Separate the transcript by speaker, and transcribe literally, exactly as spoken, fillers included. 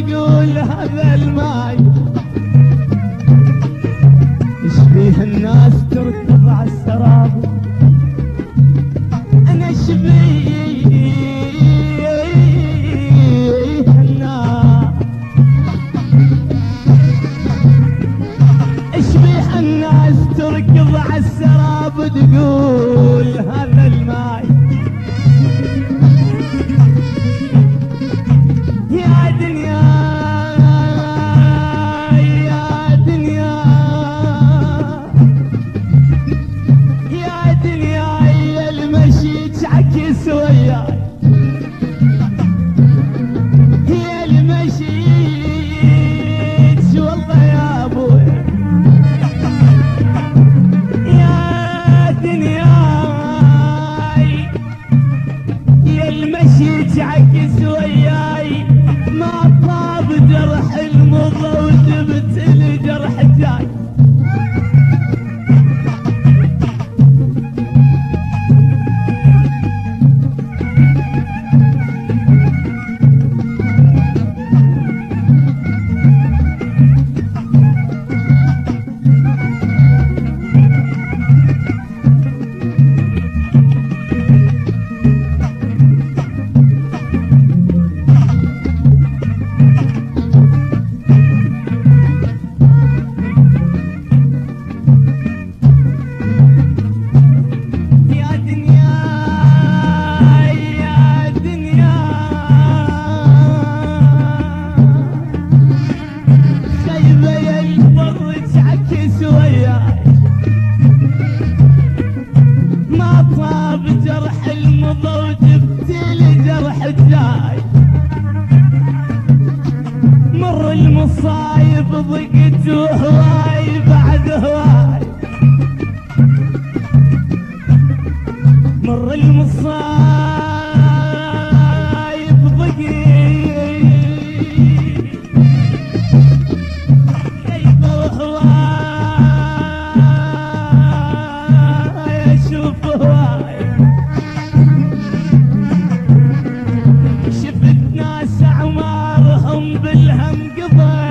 Speaker 1: تقول هذا الماي يشبيه الناس تركض على السراب. انا شبيه الناس اشبيه الناس تركض على السراب تقول هذا الماي. يا دنيا يا دنيا يا دنيا يا المشي تعكس وياي. يا المشي والله يا ابوي. يا دنيا يا المشي تعكس وياي. ما طاب جرح المضى وجبت الجرح الجاي. مر المصايب ضقت وهواي بعد هواي. مر المصايب ضقت كيف وهواي اشوف هواي. شفت ناس اعمارهم بالهم قضى